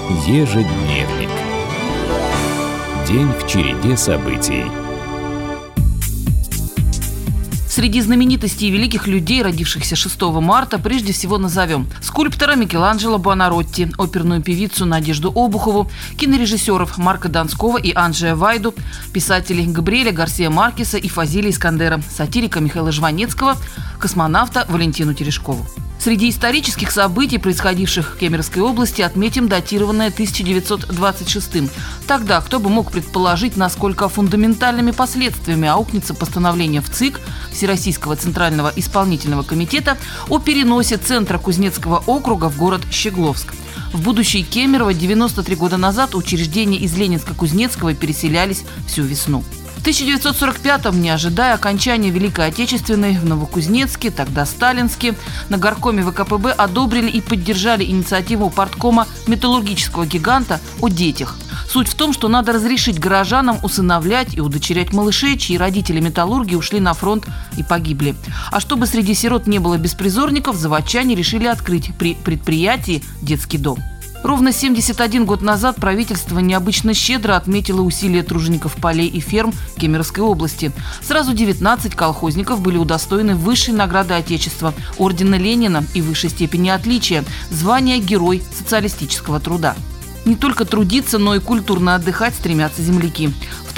Ежедневник. День в череде событий. Среди знаменитостей и великих людей, родившихся 6 марта, прежде всего назовем скульптора Микеланджело Буонаротти, оперную певицу Надежду Обухову, кинорежиссеров Марка Донского и Анджея Вайду, писателей Габриэля Гарсия Маркеса и Фазилия Искандера, сатирика Михаила Жванецкого, космонавта Валентину Терешкову. Среди исторических событий, происходивших в Кемеровской области, отметим датированное 1926-м. Тогда кто бы мог предположить, насколько фундаментальными последствиями аукнется постановление в ЦИК, Всероссийского Центрального Исполнительного Комитета, о переносе центра Кузнецкого округа в город Щегловск. В будущее Кемерово 93 года назад учреждения из Ленинско-Кузнецкого переселялись всю весну. В 1945-м, не ожидая окончания Великой Отечественной, в Новокузнецке, тогда Сталинске, на горкоме ВКПБ одобрили и поддержали инициативу парткома металлургического гиганта о детях. Суть в том, что надо разрешить горожанам усыновлять и удочерять малышей, чьи родители металлурги ушли на фронт и погибли. А чтобы среди сирот не было беспризорников, заводчане решили открыть при предприятии детский дом. Ровно 71 год назад правительство необычно щедро отметило усилия тружеников полей и ферм Кемеровской области. Сразу 19 колхозников были удостоены высшей награды Отечества, ордена Ленина и высшей степени отличия – звания Герой социалистического труда. Не только трудиться, но и культурно отдыхать стремятся земляки. В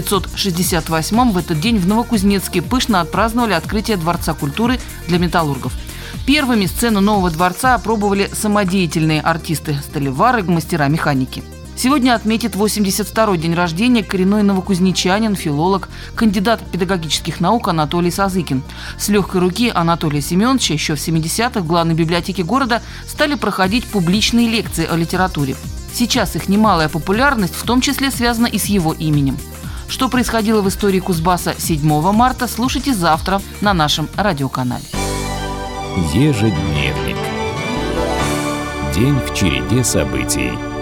1968-м в этот день в Новокузнецке пышно отпраздновали открытие Дворца культуры для металлургов. Первыми сцену нового дворца опробовали самодеятельные артисты, столевары, мастера механики. Сегодня отметит 82-й день рождения коренной новокузнечанин, филолог, кандидат педагогических наук Анатолий Сазыкин. С легкой руки Анатолия Семеновича еще в 70-х в главной библиотеке города стали проходить публичные лекции о литературе. Сейчас их немалая популярность в том числе связана и с его именем. Что происходило в истории Кузбасса 7 марта, слушайте завтра на нашем радиоканале. Ежедневник. День в череде событий.